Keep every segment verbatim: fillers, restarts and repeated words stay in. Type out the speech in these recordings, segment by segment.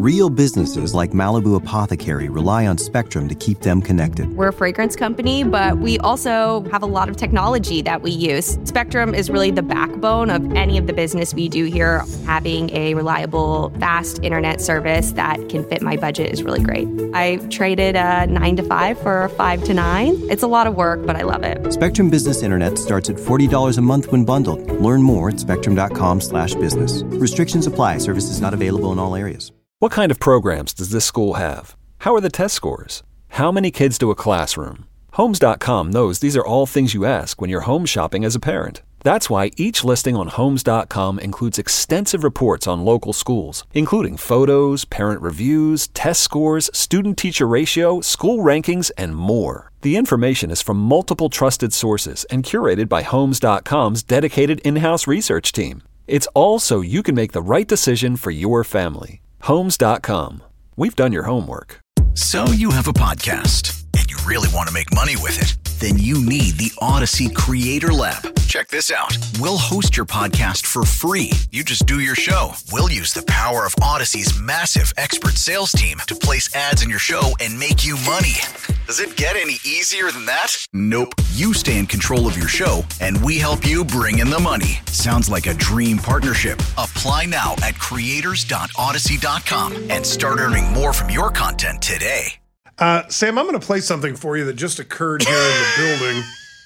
Real businesses like Malibu Apothecary rely on Spectrum to keep them connected. We're a fragrance company, but we also have a lot of technology that we use. Spectrum is really the backbone of any of the business we do here. Having a reliable, fast internet service that can fit my budget is really great. I traded a nine to five for a five to nine. It's a lot of work, but I love it. Spectrum Business Internet starts at forty dollars a month when bundled. Learn more at spectrum.com slash business. Restrictions apply. Services not available in all areas. What kind of programs does this school have? How are the test scores? How many kids do a classroom? Homes dot com knows these are all things you ask when you're home shopping as a parent. That's why each listing on Homes dot com includes extensive reports on local schools, including photos, parent reviews, test scores, student-teacher ratio, school rankings, and more. The information is from multiple trusted sources and curated by Homes dot com's dedicated in-house research team. It's all so you can make the right decision for your family. Homes dot com. We've done your homework. So you have a podcast and you really want to make money with it? Then you need the Odyssey Creator Lab. Check this out. We'll host your podcast for free. You just do your show. We'll use the power of Odyssey's massive expert sales team to place ads in your show and make you money. Does it get any easier than that? Nope. You stay in control of your show, and we help you bring in the money. Sounds like a dream partnership. Apply now at creators dot odyssey dot com and start earning more from your content today. Uh, Sam, I'm going to play something for you that just occurred here in the building.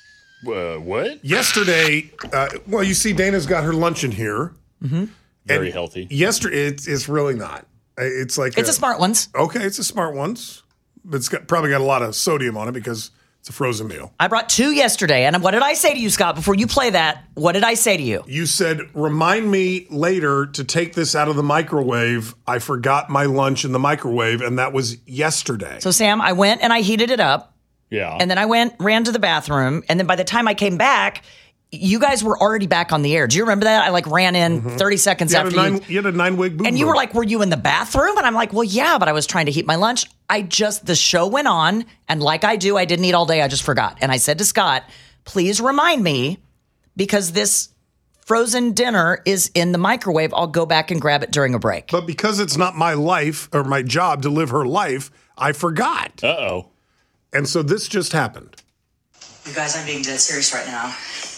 Uh, what? Yesterday, uh, well, you see Dana's got her lunch in here. Mm-hmm. Very and healthy. Yesterday, it's, it's really not. It's like It's a, a Smart Ones. Okay, it's a Smart Ones. But it's got, probably got a lot of sodium on it because it's a frozen meal. I brought two yesterday, and what did I say to you, Scott, before you play that? What did I say to you? You said, remind me later to take this out of the microwave. I forgot my lunch in the microwave, and that was yesterday. So, Sam, I went and I heated it up. Yeah. And then I went, ran to the bathroom, and then by the time I came back, you guys were already back on the air. Do you remember that? I like ran in mm-hmm. thirty seconds you after nine, you. You had a nine-wig boob. And you boob. were like, were you in the bathroom? And I'm like, well, yeah, but I was trying to heat my lunch. I just, the show went on, and like I do, I didn't eat all day. I just forgot. And I said to Scott, please remind me, because this frozen dinner is in the microwave. I'll go back and grab it during a break. But because it's not my life or my job to live her life, I forgot. Uh-oh. And so this just happened. You guys, I'm being dead serious right now.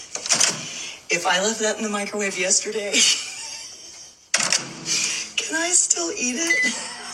If I left that in the microwave yesterday, can I still eat it?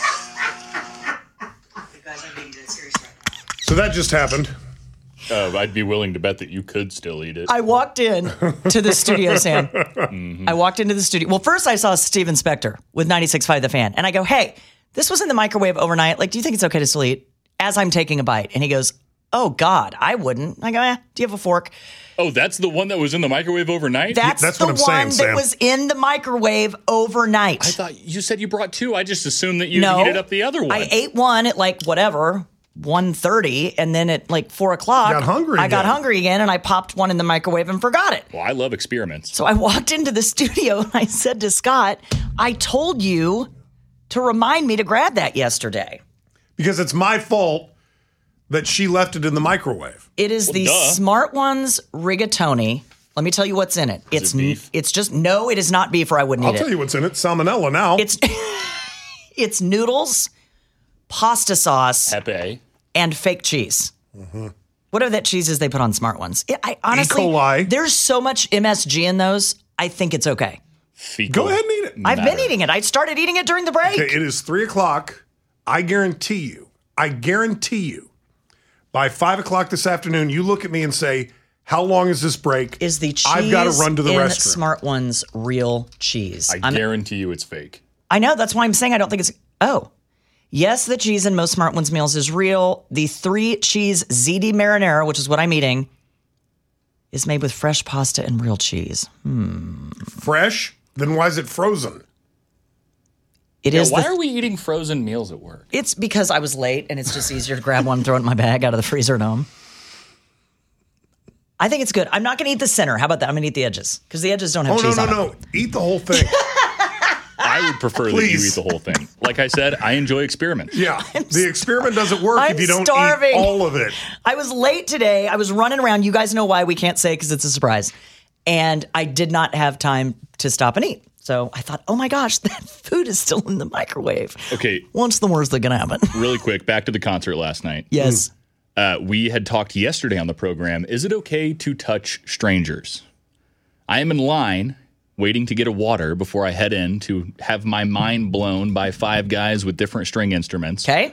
You guys, I'm being dead serious right now. So that just happened. Uh, I'd be willing to bet that you could still eat it. I walked in to the studio, Sam. Mm-hmm. I walked into the studio. Well, first I saw Steven Spector with ninety-six point five The Fan. And I go, hey, this was in the microwave overnight. Like, do you think it's okay to still eat? As I'm taking a bite. And he goes, oh, God, I wouldn't. I go, eh, do you have a fork? Oh, that's the one that was in the microwave overnight? That's, that's the what I'm one saying, that Sam. was in the microwave overnight. I thought you said you brought two. I just assumed that you no, heated up the other one. I ate one at like whatever, one thirty, and then at like four o'clock, got hungry I again. got hungry again, and I popped one in the microwave and forgot it. Well, I love experiments. So I walked into the studio and I said to Scott, I told you to remind me to grab that yesterday. Because it's my fault that she left it in the microwave. It is Well, the duh. Smart Ones rigatoni. Let me tell you what's in it. Is it's it beef? It's just no, it is not beef, or I wouldn't I'll eat tell it. you what's in it. Salmonella now. It's it's noodles, pasta sauce, Pepe. and fake cheese. Mm-hmm. What are that cheeses they put on Smart Ones? It, I honestly, E. coli. There's so much M S G in those. I think it's okay. Fecal Go ahead and eat it. I've been matter. eating it. I started eating it during the break. Okay, it is three o'clock. I guarantee you, I guarantee you, by five o'clock this afternoon, you look at me and say, how long is this break? Is the cheese I've got to run to the in restroom. Smart Ones real cheese? I I'm- guarantee you it's fake. I know. That's why I'm saying I don't think it's. Oh, yes, the cheese in most Smart Ones meals is real. The three cheese Z D marinara, which is what I'm eating, is made with fresh pasta and real cheese. Hmm. Fresh? Then why is it frozen? It Yeah, is. why the, are we eating frozen meals at work? It's because I was late, and it's just easier to grab one and throw it in my bag out of the freezer at home. I think it's good. I'm not going to eat the center. How about that? I'm going to eat the edges because the edges don't have Oh, no, cheese no, on no. them. Eat the whole thing. I would prefer that you Please. eat the whole thing. Like I said, I enjoy experiments. Yeah. The experiment doesn't work I'm if you don't starving. eat all of it. I was late today. I was running around. You guys know why we can't say because it's a surprise. And I did not have time to stop and eat. So I thought, oh my gosh, that food is still in the microwave. Okay. What's the worst that can happen? Really quick, back to the concert last night. Yes. Uh, we had talked yesterday on the program. Is it okay to touch strangers? I am in line waiting to get a water before I head in to have my mind blown by five guys with different string instruments. Okay.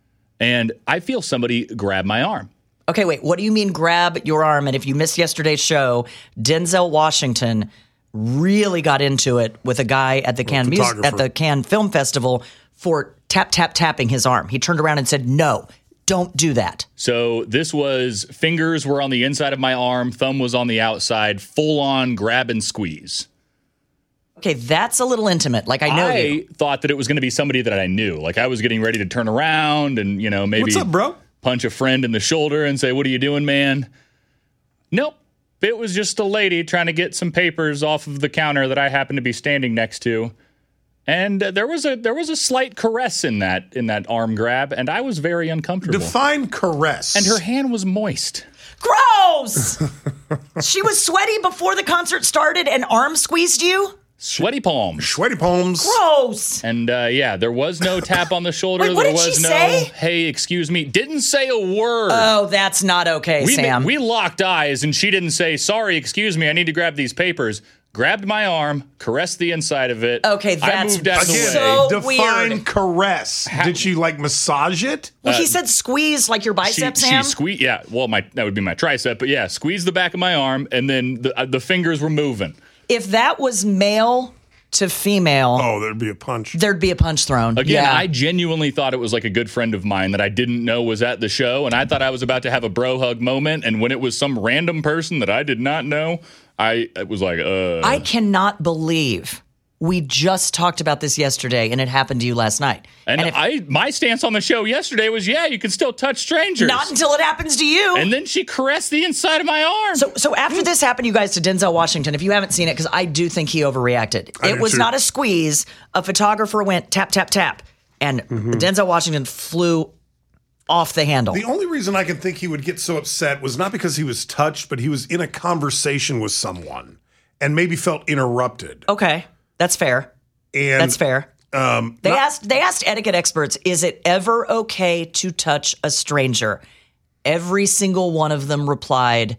And I feel somebody grab my arm. Okay, wait. What do you mean grab your arm? And if you missed yesterday's show, Denzel Washington really got into it with a guy at the Cannes Music, at the Cannes Film Festival for tap, tap, tapping his arm. He turned around and said, no, don't do that. So this was fingers were on the inside of my arm, thumb was on the outside, full on grab and squeeze. Okay, that's a little intimate. Like, I know I you. thought that it was going to be somebody that I knew. Like, I was getting ready to turn around and, you know, maybe What's up, bro? punch a friend in the shoulder and say, what are you doing, man? Nope. It was just a lady trying to get some papers off of the counter that I happened to be standing next to. And uh, there was a there was a slight caress in that in that arm grab, and I was very uncomfortable. Define caress. And her hand was moist. Gross! She was sweaty before the concert started and arm squeezed you? Sweaty palms. Sweaty palms. Gross. And uh, yeah, there was no tap on the shoulder. Wait, what there did was she no, say? hey, excuse me. Didn't say a word. Oh, that's not okay, we, Sam. We locked eyes, and she didn't say, sorry, excuse me, I need to grab these papers. Grabbed my arm, caressed the inside of it. Okay, that's I moved out of the Again, way. so define weird. caress. Did she like massage it? Well, he said squeeze like your She, bicep, she Sam. squeezed, yeah. Well, my that would be my tricep, but yeah, squeezed the back of my arm, and then the uh, the fingers were moving. If that was male to female, Oh, there'd be a punch. there'd be a punch thrown. Again, yeah. I genuinely thought it was like a good friend of mine that I didn't know was at the show, and I thought I was about to have a bro hug moment. And when it was some random person that I did not know, I it was like, uh. I cannot believe we just talked about this yesterday and it happened to you last night. And, if- I, my stance on the show yesterday was, yeah, you can still touch strangers. not until it happens to you. And then she caressed the inside of my arm. So, so after this happened, you guys, to Denzel Washington, if you haven't seen it, because I do think he overreacted. I It do was too. not a squeeze. A photographer went tap, tap, tap, and Mm-hmm. Denzel Washington flew off the handle. The only reason I can think he would get so upset was not because he was touched, but he was in a conversation with someone and maybe felt interrupted. Okay, that's fair. And That's fair. Um, They not- asked. They asked etiquette experts, "Is it ever okay to touch a stranger?" Every single one of them replied,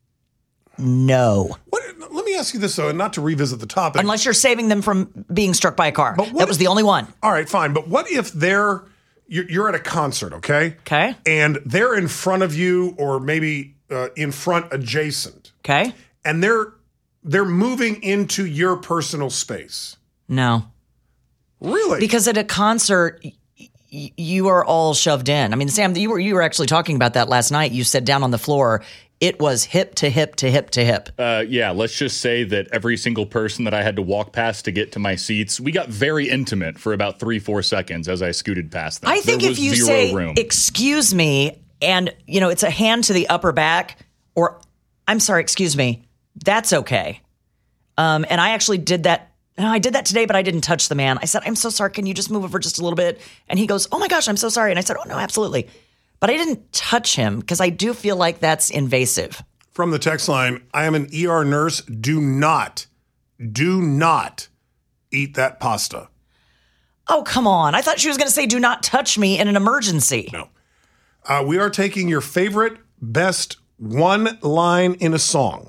"No." what, let me ask you this though, and not to revisit the topic. Unless you're saving them from being struck by a car. But what That was if- the only one. All right, fine. But what if they're you're, you're at a concert, okay? Okay. And they're in front of you, or maybe uh, in front adjacent, Okay. and they're they're moving into your personal space. No. Really? Because at a concert, y- y- you are all shoved in. I mean, Sam, you were you were actually talking about that last night. You said down on the floor, it was hip to hip to hip to hip. Uh, yeah, let's just say that every single person that I had to walk past to get to my seats, we got very intimate for about three, four seconds as I scooted past them. I think There if was you zero say, room. excuse me, and, you know, it's a hand to the upper back, or, I'm sorry, excuse me, that's okay. Um, and I actually did that. No, I did that today, but I didn't touch the man. I said, I'm so sorry. Can you just move over just a little bit? And he goes, oh my gosh, I'm so sorry. And I said, oh no, absolutely. But I didn't touch him because I do feel like that's invasive. From the text line, I am an E R nurse. Do not, do not eat that pasta. Oh, come on. I thought she was going to say, do not touch me in an emergency. No. Uh, we are taking your favorite, best one line in a song.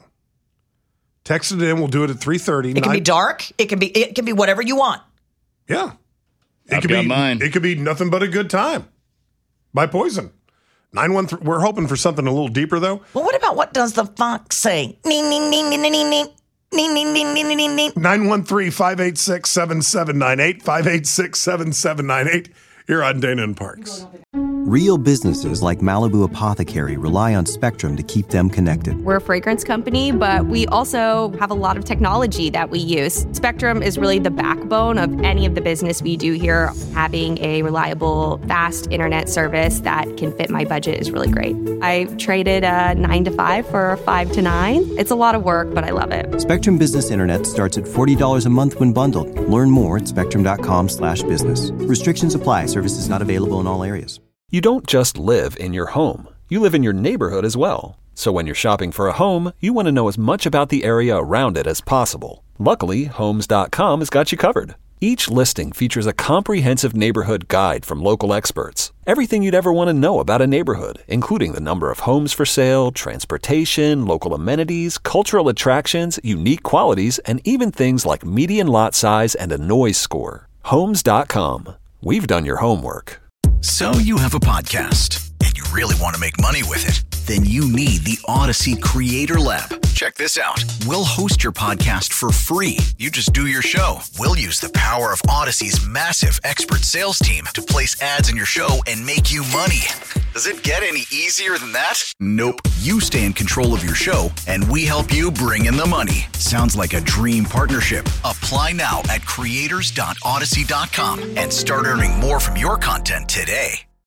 Text it in. We'll do it at three thirty. It can be dark. It can be, it can be whatever you want. Yeah. It I've could got be mine. It could be Nothing But a Good Time by Poison. nine one three We're hoping for something a little deeper though. Well, what about what does the funk say? Nee, nee, nee, nee, nee, nee, nee. Nee, nee, nee, nee, nee, nee, nee. nine one three, five eight six, seven seven nine eight, five eight six, seven seven nine eight. Here on Dana and Parks. Real businesses like Malibu Apothecary rely on Spectrum to keep them connected. We're a fragrance company, but we also have a lot of technology that we use. Spectrum is really the backbone of any of the business we do here. Having a reliable, fast internet service that can fit my budget is really great. I traded a nine to five for a five to nine. It's a lot of work, but I love it. Spectrum Business Internet starts at forty dollars a month when bundled. Learn more at spectrum.com slash business. Restrictions apply. Services not available in all areas. You don't just live in your home. you live in your neighborhood as well. So when you're shopping for a home, you want to know as much about the area around it as possible. Luckily, Homes dot com has got you covered. Each listing features a comprehensive neighborhood guide from local experts. Everything you'd ever want to know about a neighborhood, including the number of homes for sale, transportation, local amenities, cultural attractions, unique qualities, and even things like median lot size and a noise score. Homes dot com. We've done your homework. So you have a podcast and you really want to make money with it? Then you need the Odyssey Creator Lab. Check this out. We'll host your podcast for free. You just do your show. We'll use the power of Odyssey's massive expert sales team to place ads in your show and make you money. Does it get any easier than that? Nope. You stay in control of your show and we help you bring in the money. Sounds like a dream partnership. Apply now at creators dot odyssey dot com and start earning more from your content today.